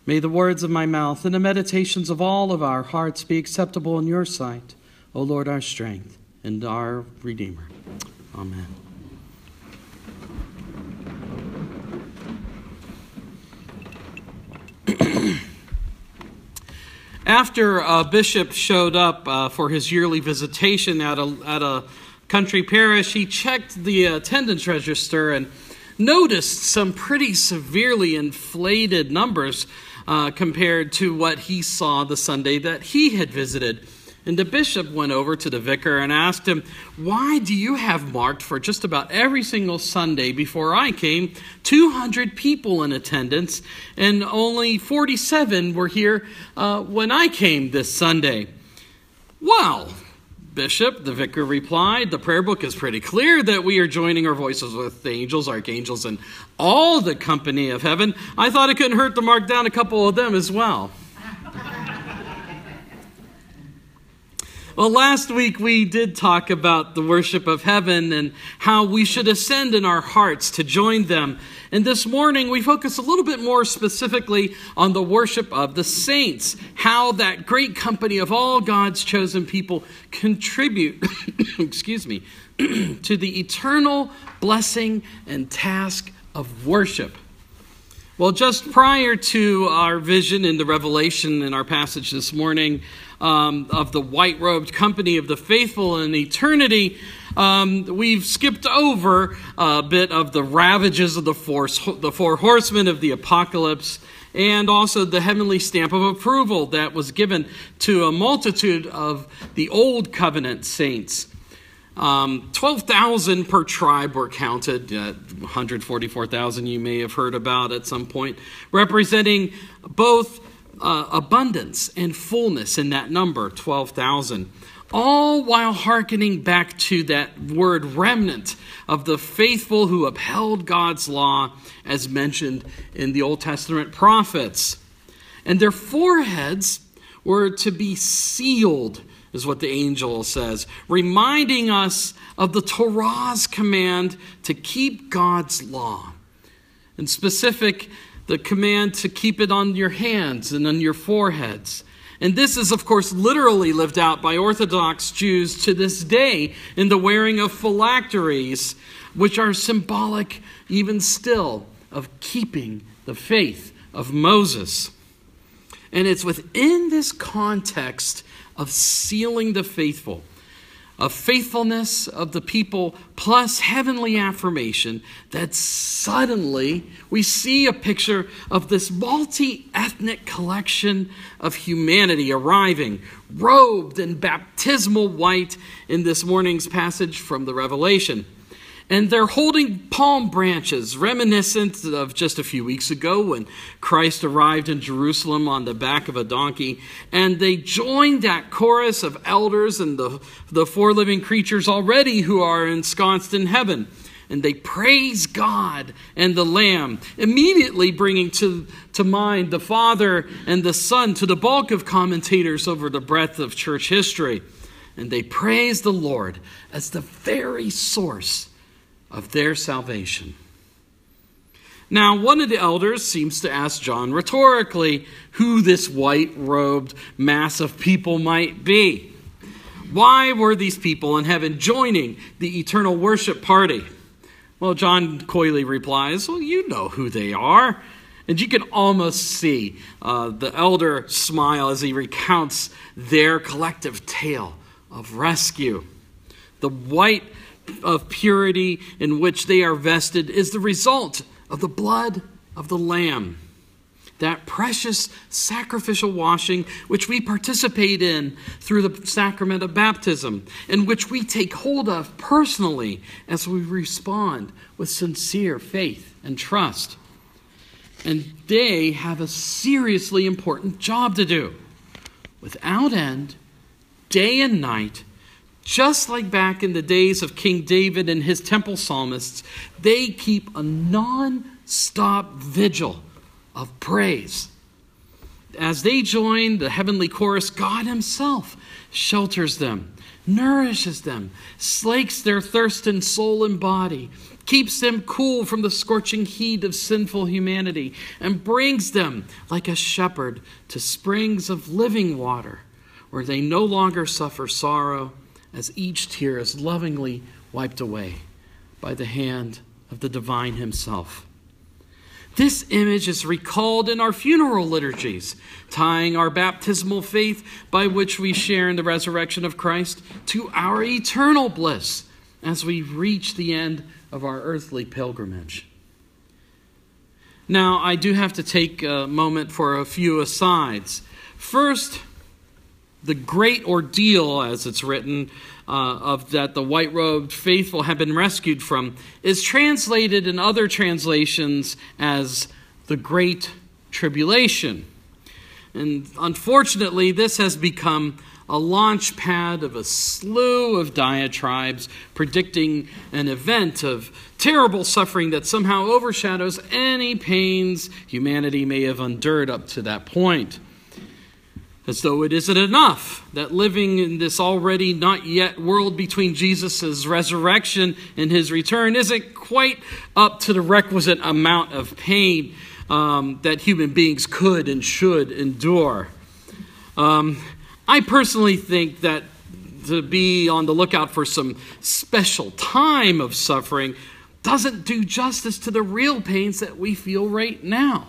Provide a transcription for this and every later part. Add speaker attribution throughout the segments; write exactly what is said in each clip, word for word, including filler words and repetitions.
Speaker 1: May the words of my mouth and the meditations of all of our hearts be acceptable in your sight, O Lord, our strength and our Redeemer. Amen. After a bishop showed up uh, for his yearly visitation at a, at a country parish, he checked the attendance register and noticed some pretty severely inflated numbers uh, compared to what he saw the Sunday that he had visited. And the bishop went over to the vicar and asked him, "Why do you have marked for just about every single Sunday before I came two hundred people in attendance, and only forty-seven were here uh, when I came this Sunday?" "Well, Bishop," the vicar replied, "the prayer book is pretty clear that we are joining our voices with the angels, archangels, and all the company of heaven. I thought it couldn't hurt to mark down a couple of them as well." Well, last week we did talk about the worship of heaven and how we should ascend in our hearts to join them. And this morning we focus a little bit more specifically on the worship of the saints, how that great company of all God's chosen people contribute, excuse me, to the eternal blessing and task of worship. Well, just prior to our vision in the Revelation in our passage this morning, Um, of the white-robed company of the faithful in eternity, um, we've skipped over a bit of the ravages of the four, the four horsemen of the apocalypse, and also the heavenly stamp of approval that was given to a multitude of the old covenant saints. Um, twelve thousand per tribe were counted, uh, one hundred forty-four thousand you may have heard about at some point, representing both Uh, abundance and fullness in that number, twelve thousand, all while hearkening back to that word remnant of the faithful who upheld God's law as mentioned in the Old Testament prophets. And their foreheads were to be sealed, is what the angel says, reminding us of the Torah's command to keep God's law. And specific, the command to keep it on your hands and on your foreheads. And this is, of course, literally lived out by Orthodox Jews to this day in the wearing of phylacteries, which are symbolic, even still, of keeping the faith of Moses. And it's within this context of sealing the faithful, of faithfulness of the people plus heavenly affirmation, that suddenly we see a picture of this multi-ethnic collection of humanity arriving, robed in baptismal white in this morning's passage from the Revelation. And they're holding palm branches, reminiscent of just a few weeks ago when Christ arrived in Jerusalem on the back of a donkey. And they joined that chorus of elders and the, the four living creatures already who are ensconced in heaven. And they praise God and the Lamb, immediately bringing to, to mind the Father and the Son to the bulk of commentators over the breadth of church history. And they praise the Lord as the very source of their salvation. Now, one of the elders seems to ask John rhetorically who this white-robed mass of people might be. Why were these people in heaven joining the eternal worship party? Well, John coyly replies, "Well, you know who they are." And you can almost see uh, the elder smile as he recounts their collective tale of rescue. The white of purity in which they are vested is the result of the blood of the Lamb. That precious sacrificial washing which we participate in through the sacrament of baptism, and which we take hold of personally as we respond with sincere faith and trust. And they have a seriously important job to do. Without end, day and night, just like back in the days of King David and his temple psalmists, they keep a non-stop vigil of praise. as they join the heavenly chorus, God himself shelters them, nourishes them, slakes their thirst in soul and body, keeps them cool from the scorching heat of sinful humanity, and brings them like a shepherd to springs of living water, where they no longer suffer sorrow, as each tear is lovingly wiped away by the hand of the divine himself. This image is recalled in our funeral liturgies, tying our baptismal faith by which we share in the resurrection of Christ to our eternal bliss as we reach the end of our earthly pilgrimage. Now, I do have to take a moment for a few asides. First, the great ordeal, as it's written, uh, of that the white-robed faithful have been rescued from, is translated in other translations as the Great Tribulation. And unfortunately, this has become a launch pad of a slew of diatribes predicting an event of terrible suffering that somehow overshadows any pains humanity may have endured up to that point. As though it isn't enough that living in this already not yet world between Jesus' resurrection and his return isn't quite up to the requisite amount of pain um, that human beings could and should endure. Um, I personally think that to be on the lookout for some special time of suffering doesn't do justice to the real pains that we feel right now.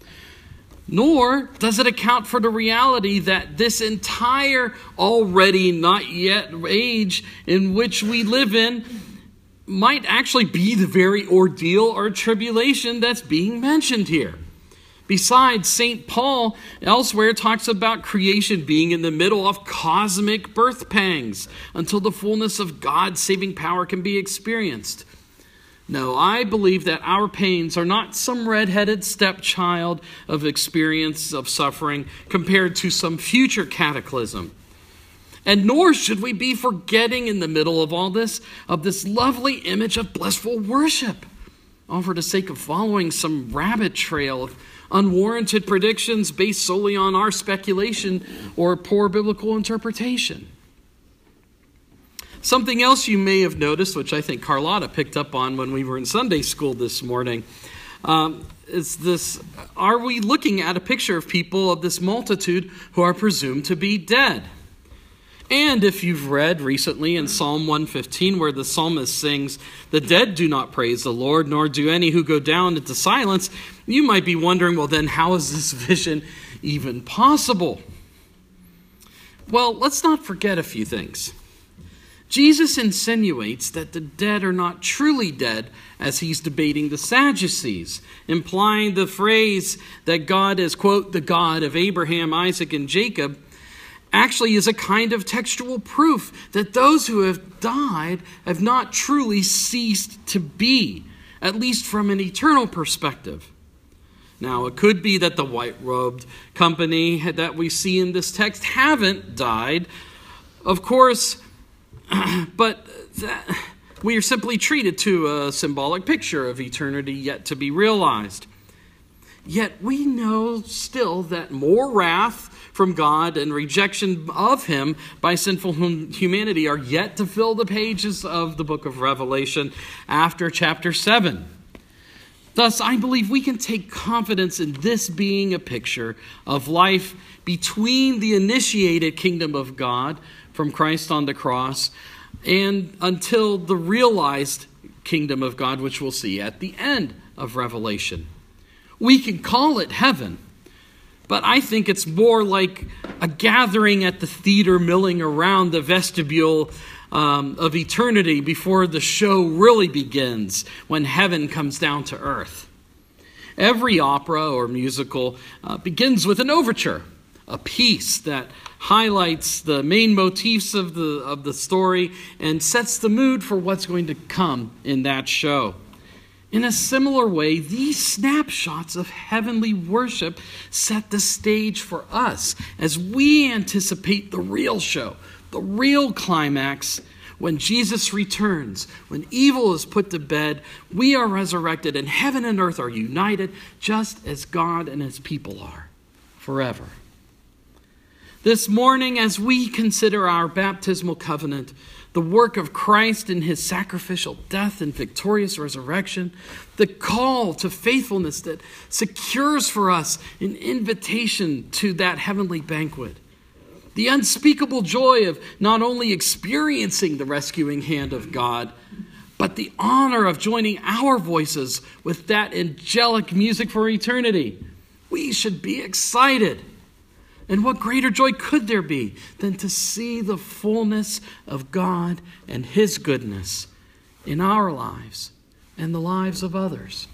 Speaker 1: Nor does it account for the reality that this entire already not yet age in which we live in might actually be the very ordeal or tribulation that's being mentioned here. Besides, Saint Paul elsewhere talks about creation being in the middle of cosmic birth pangs until the fullness of God's saving power can be experienced. No, I believe that our pains are not some red-headed stepchild of experience of suffering compared to some future cataclysm. And nor should we be forgetting in the middle of all this, of this lovely image of blissful worship, all for the sake of following some rabbit trail of unwarranted predictions based solely on our speculation or poor biblical interpretation. Something else you may have noticed, which I think Carlotta picked up on when we were in Sunday school this morning, um, is this: are we looking at a picture of people of this multitude who are presumed to be dead? And if you've read recently in Psalm one fifteen, where the psalmist sings, "The dead do not praise the Lord, nor do any who go down into silence," you might be wondering, well, then how is this vision even possible? Well, let's not forget a few things. Jesus insinuates that the dead are not truly dead as he's debating the Sadducees, implying the phrase that God is, quote, the God of Abraham, Isaac, and Jacob, actually is a kind of textual proof that those who have died have not truly ceased to be, at least from an eternal perspective. Now, it could be that the white-robed company that we see in this text haven't died, of course, but that, we are simply treated to a symbolic picture of eternity yet to be realized. Yet we know still that more wrath from God and rejection of him by sinful humanity are yet to fill the pages of the book of Revelation after chapter seven. Thus, I believe we can take confidence in this being a picture of life between the initiated kingdom of God from Christ on the cross and until the realized kingdom of God, which we'll see at the end of Revelation. We can call it heaven, but I think it's more like a gathering at the theater milling around the vestibule um, of eternity before the show really begins, when heaven comes down to earth. Every opera or musical uh, begins with an overture, a piece that highlights the main motifs of the of the story and sets the mood for what's going to come in that show. In a similar way, these snapshots of heavenly worship set the stage for us as we anticipate the real show, the real climax, when Jesus returns, when evil is put to bed, we are resurrected, and heaven and earth are united just as God and his people are forever. This morning, as we consider our baptismal covenant, the work of Christ in his sacrificial death and victorious resurrection, the call to faithfulness that secures for us an invitation to that heavenly banquet, the unspeakable joy of not only experiencing the rescuing hand of God, but the honor of joining our voices with that angelic music for eternity. We should be excited. And what greater joy could there be than to see the fullness of God and his goodness in our lives and the lives of others?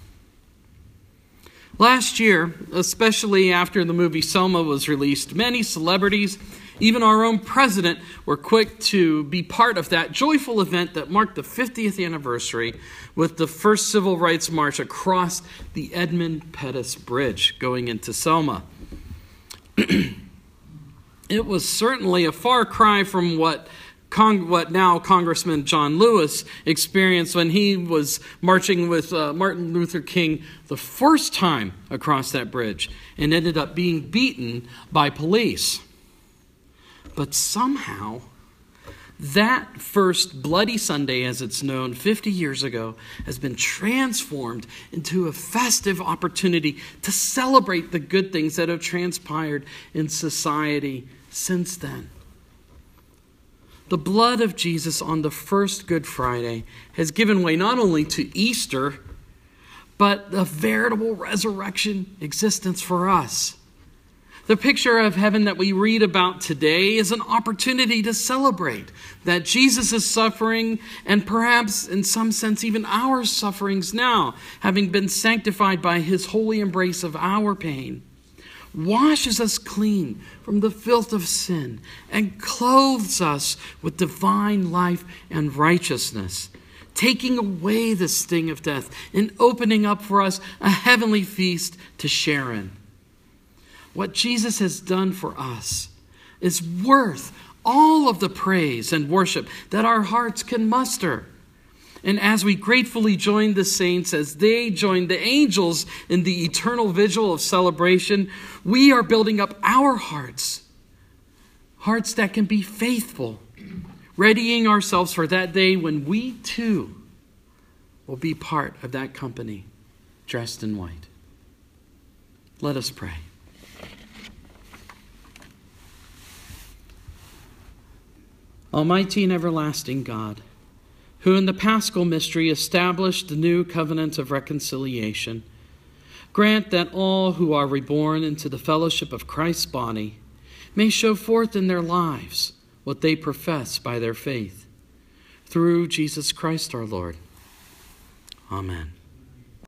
Speaker 1: Last year, especially after the movie Selma was released, many celebrities, even our own president, were quick to be part of that joyful event that marked the fiftieth anniversary with the first civil rights march across the Edmund Pettus Bridge going into Selma. It was certainly a far cry from what Cong- what now Congressman John Lewis experienced when he was marching with uh, Martin Luther King the first time across that bridge and ended up being beaten by police. But somehow, that first Bloody Sunday, as it's known fifty years ago, has been transformed into a festive opportunity to celebrate the good things that have transpired in society since then. The blood of Jesus on the first Good Friday has given way not only to Easter, but a veritable resurrection existence for us. The picture of heaven that we read about today is an opportunity to celebrate that Jesus' suffering, and perhaps in some sense even our sufferings now, having been sanctified by his holy embrace of our pain, washes us clean from the filth of sin and clothes us with divine life and righteousness, taking away the sting of death and opening up for us a heavenly feast to share in. What Jesus has done for us is worth all of the praise and worship that our hearts can muster. And as we gratefully join the saints as they join the angels in the eternal vigil of celebration, we are building up our hearts, hearts that can be faithful, readying ourselves for that day when we too will be part of that company dressed in white. Let us pray. Almighty and everlasting God, who in the Paschal mystery established the new covenant of reconciliation, grant that all who are reborn into the fellowship of Christ's body may show forth in their lives what they profess by their faith. Through Jesus Christ our Lord. Amen.